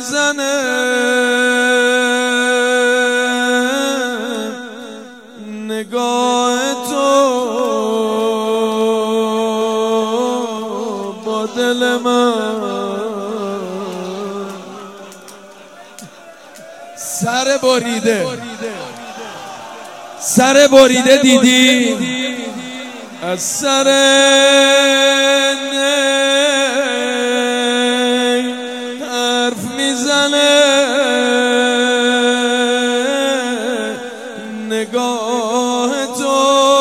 میزنه نگاه تو با دل من. سر بریده دیدی از سر نی حرف میزنه نگاه تو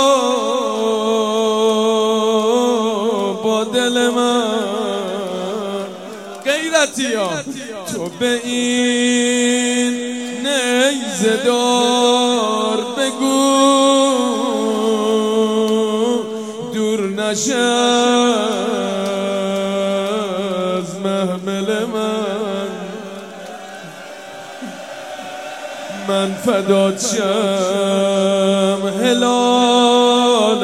با دل من. غیرتی ها تو به این نیزه دار بگو دور نشه از محمل من فدات شم هلال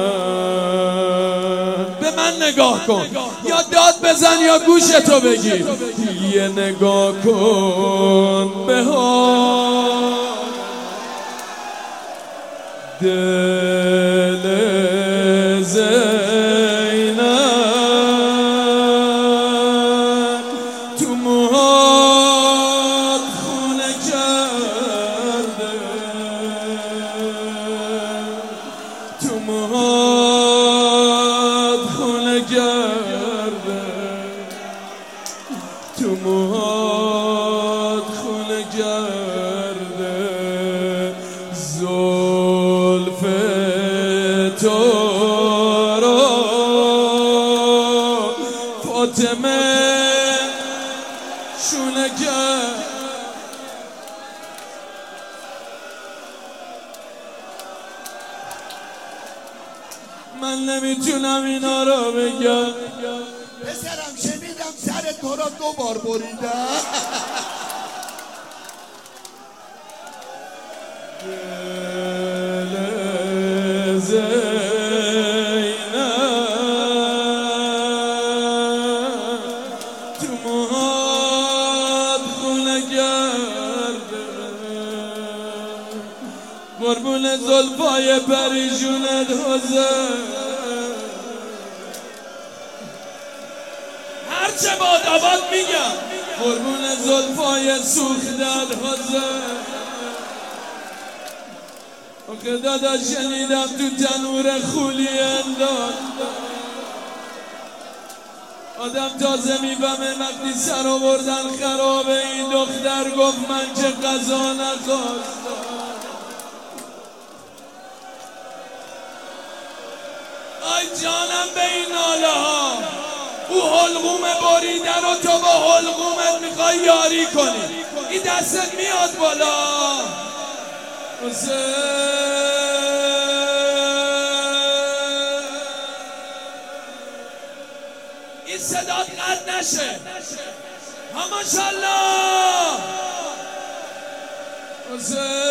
من. به من نگاه کن یا داد بزن یا گوشتو بگیر. یه نگاه کن به حال دل زینب تو موهات خونه کرده تو موهات خونه کرده تو موهات خونه کرده زلف تو رو فاطمه شونه کرد. من نمیتونم اینا رو بگم. پسرم شنیدم سر تو را 2 بار بریدم. دل زینب تو موهات خونه کرده قربون زلفای پریشونت حسین هرچه باد آباد میگم قربون زلفای سوختت حسین. آخه دادا شنیدم تو تنور خولی انداخت آدم تازه میفهمه وقتی سر آوردن خرابه. این دختر گفت من چه غذا نخواستم. آی جانم به این ناله ها او حلقوم بریده رو تو با حلقومت میخوای یاری کنی. این دستت میاد بالا این صدات قطع نشه. ها ماشالله